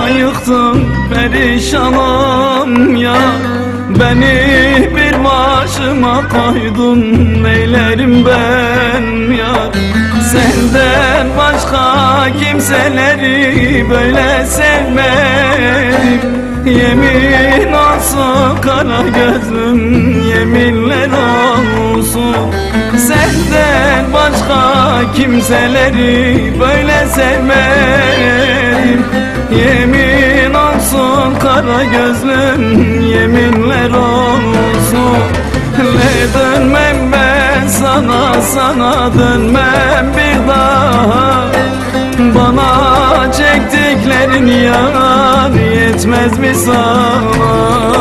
yıktın perişanım ya. Beni bir başıma koydun, neylerim ben ya. Senden başka kimseleri böyle sevmedim. Yemin olsun kara gözlüm, yeminler olsun. Senden başka kimseleri böyle sevmedim. Yemin olsun kara gözlüm, yeminler olsun. Ne dönmem ben sana dönmem bir daha. Bana çektiklerin yar yetmez mi sana?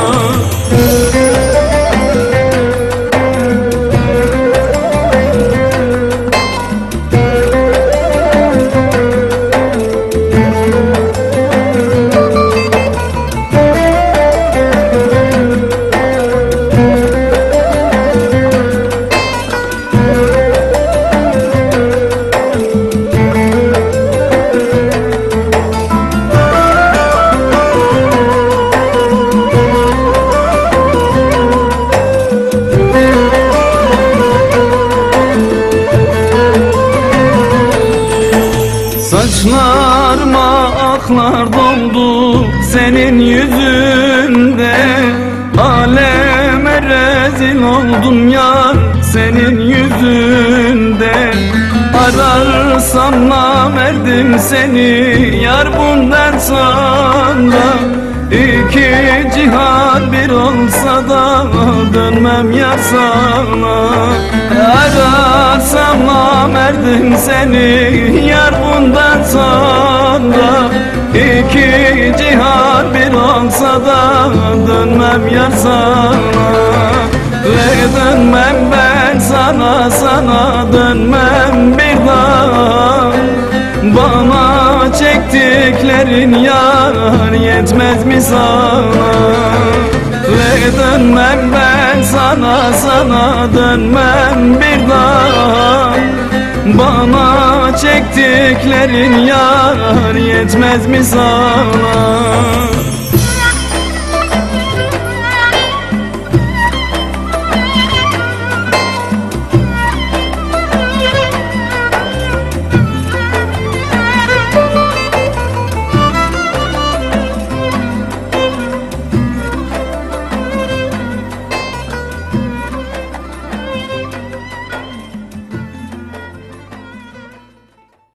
Saçlarıma aklar doldu senin yüzünden. Aleme rezil oldum yar senin yüzünden. Ararsam namerdim seni yar bundan sonra. İki cihan bir olsa da dönmem yar sana. Ararsam namerdim seni yar bundan sonra. İki cihan bir olsa da dönmem yar sana. Ve dönmem ben sana dönmem bir daha. Bana çektiklerin yar yetmez mi sana? Ve dönmem ben sana dönmem bir daha. Bana çektiklerin yar yetmez mi sana?